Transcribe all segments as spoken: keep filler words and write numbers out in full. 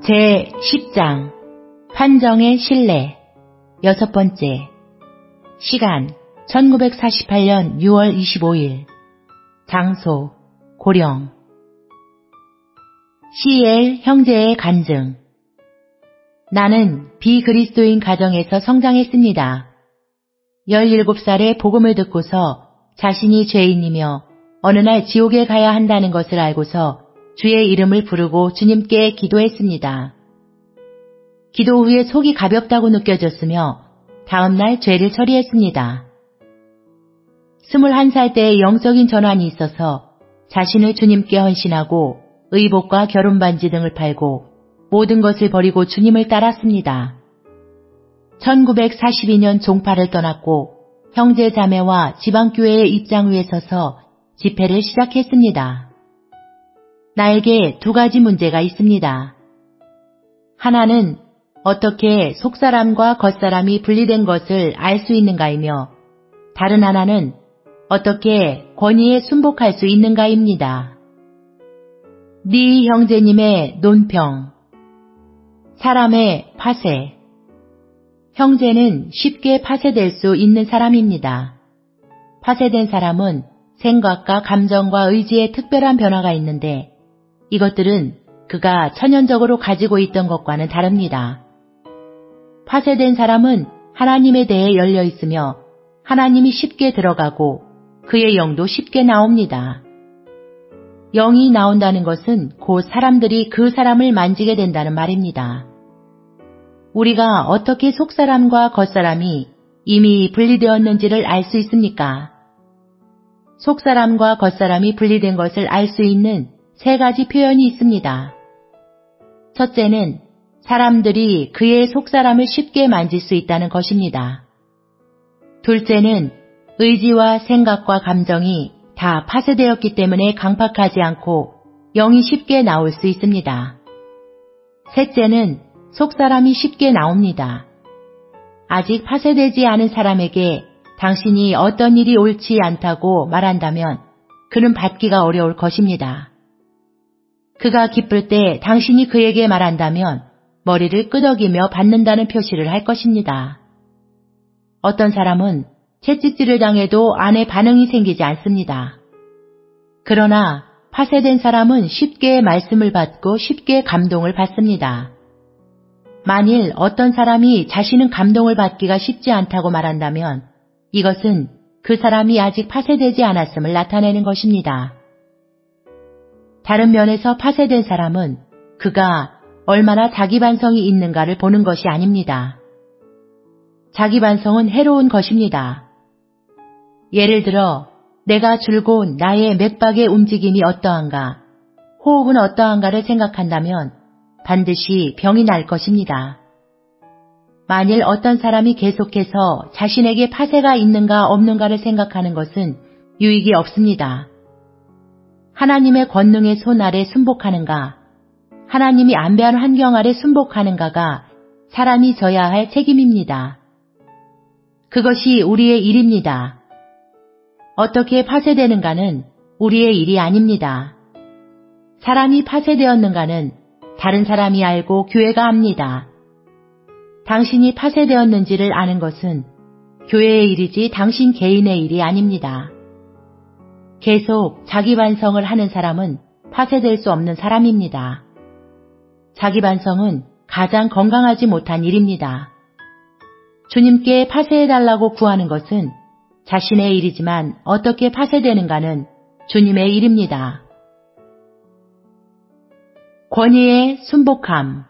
제십 장 판정의 신뢰 여섯 번째 시간 천구백사십팔 년 유월 이십오일 장소 고령 씨엘 형제의 간증 나는 비그리스도인 가정에서 성장했습니다. 열일곱 살에 복음을 듣고서 자신이 죄인이며 어느 날 지옥에 가야 한다는 것을 알고서 주의 이름을 부르고 주님께 기도했습니다. 기도 후에 속이 가볍다고 느껴졌으며 다음 날 죄를 처리했습니다. 스물한 살 때의 영적인 전환이 있어서 자신을 주님께 헌신하고 의복과 결혼반지 등을 팔고 모든 것을 버리고 주님을 따랐습니다. 천구백사십이 년 종파를 떠났고 형제 자매와 지방교회의 입장 위에 서서 집회를 시작했습니다. 나에게 두 가지 문제가 있습니다. 하나는 어떻게 속사람과 겉사람이 분리된 것을 알 수 있는가이며 다른 하나는 어떻게 권위에 순복할 수 있는가입니다. 네 형제님의 논평 사람의 파쇄 형제는 쉽게 파쇄될 수 있는 사람입니다. 파쇄된 사람은 생각과 감정과 의지에 특별한 변화가 있는데 이것들은 그가 천연적으로 가지고 있던 것과는 다릅니다. 파쇄된 사람은 하나님에 대해 열려 있으며 하나님이 쉽게 들어가고 그의 영도 쉽게 나옵니다. 영이 나온다는 것은 곧 사람들이 그 사람을 만지게 된다는 말입니다. 우리가 어떻게 속사람과 겉사람이 이미 분리되었는지를 알 수 있습니까? 속사람과 겉사람이 분리된 것을 알 수 있는 세 가지 표현이 있습니다. 첫째는 사람들이 그의 속사람을 쉽게 만질 수 있다는 것입니다. 둘째는 의지와 생각과 감정이 다 파쇄되었기 때문에 강팍하지 않고 영이 쉽게 나올 수 있습니다. 셋째는 속사람이 쉽게 나옵니다. 아직 파쇄되지 않은 사람에게 당신이 어떤 일이 옳지 않다고 말한다면 그는 받기가 어려울 것입니다. 그가 기쁠 때 당신이 그에게 말한다면 머리를 끄덕이며 받는다는 표시를 할 것입니다. 어떤 사람은 채찍질을 당해도 안에 반응이 생기지 않습니다. 그러나 파쇄된 사람은 쉽게 말씀을 받고 쉽게 감동을 받습니다. 만일 어떤 사람이 자신은 감동을 받기가 쉽지 않다고 말한다면 이것은 그 사람이 아직 파쇄되지 않았음을 나타내는 것입니다. 다른 면에서 파쇄된 사람은 그가 얼마나 자기 반성이 있는가를 보는 것이 아닙니다. 자기 반성은 해로운 것입니다. 예를 들어 내가 줄곧 나의 맥박의 움직임이 어떠한가, 호흡은 어떠한가를 생각한다면 반드시 병이 날 것입니다. 만일 어떤 사람이 계속해서 자신에게 파쇄가 있는가 없는가를 생각하는 것은 유익이 없습니다. 하나님의 권능의 손 아래 순복하는가, 하나님이 안배한 환경 아래 순복하는가가 사람이 져야 할 책임입니다. 그것이 우리의 일입니다. 어떻게 파쇄되는가는 우리의 일이 아닙니다. 사람이 파쇄되었는가는 다른 사람이 알고 교회가 합니다. 당신이 파쇄되었는지를 아는 것은 교회의 일이지 당신 개인의 일이 아닙니다. 계속 자기 반성을 하는 사람은 파쇄될 수 없는 사람입니다. 자기 반성은 가장 건강하지 못한 일입니다. 주님께 파쇄해달라고 구하는 것은 자신의 일이지만 어떻게 파쇄되는가는 주님의 일입니다. 권위의 순복함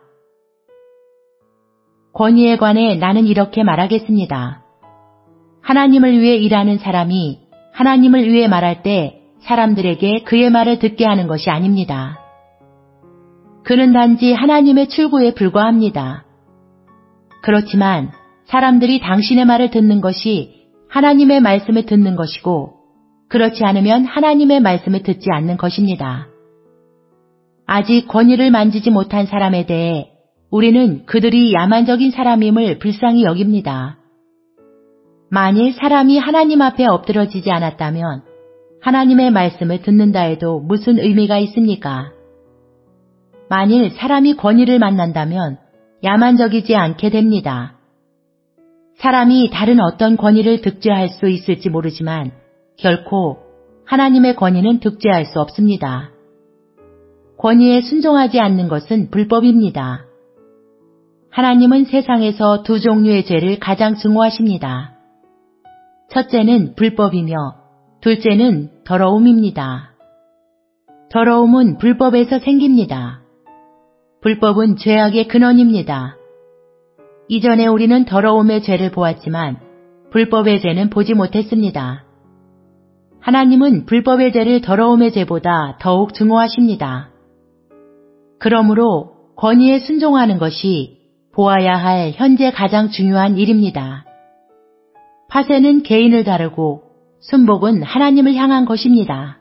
권위에 관해 나는 이렇게 말하겠습니다. 하나님을 위해 일하는 사람이 하나님을 위해 말할 때 사람들에게 그의 말을 듣게 하는 것이 아닙니다. 그는 단지 하나님의 출구에 불과합니다. 그렇지만 사람들이 당신의 말을 듣는 것이 하나님의 말씀을 듣는 것이고 그렇지 않으면 하나님의 말씀을 듣지 않는 것입니다. 아직 권위를 만지지 못한 사람에 대해 우리는 그들이 야만적인 사람임을 불쌍히 여깁니다. 만일 사람이 하나님 앞에 엎드러지지 않았다면 하나님의 말씀을 듣는다 해도 무슨 의미가 있습니까? 만일 사람이 권위를 만난다면 야만적이지 않게 됩니다. 사람이 다른 어떤 권위를 득죄할 수 있을지 모르지만 결코 하나님의 권위는 득죄할 수 없습니다. 권위에 순종하지 않는 것은 불법입니다. 하나님은 세상에서 두 종류의 죄를 가장 증오하십니다. 첫째는 불법이며 둘째는 더러움입니다. 더러움은 불법에서 생깁니다. 불법은 죄악의 근원입니다. 이전에 우리는 더러움의 죄를 보았지만 불법의 죄는 보지 못했습니다. 하나님은 불법의 죄를 더러움의 죄보다 더욱 증오하십니다. 그러므로 권위에 순종하는 것이 보아야 할 현재 가장 중요한 일입니다. 파쇄는 개인을 다루고 순복은 하나님을 향한 것입니다.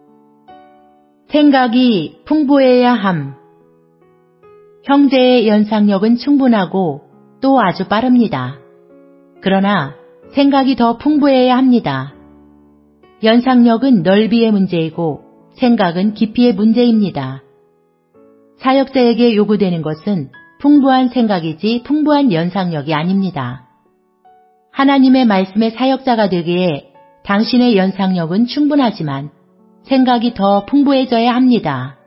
생각이 풍부해야 함. 형제의 연상력은 충분하고 또 아주 빠릅니다. 그러나 생각이 더 풍부해야 합니다. 연상력은 넓이의 문제이고 생각은 깊이의 문제입니다. 사역자에게 요구되는 것은 풍부한 생각이지 풍부한 연상력이 아닙니다. 하나님의 말씀의 사역자가 되기에 당신의 연상력은 충분하지만 생각이 더 풍부해져야 합니다.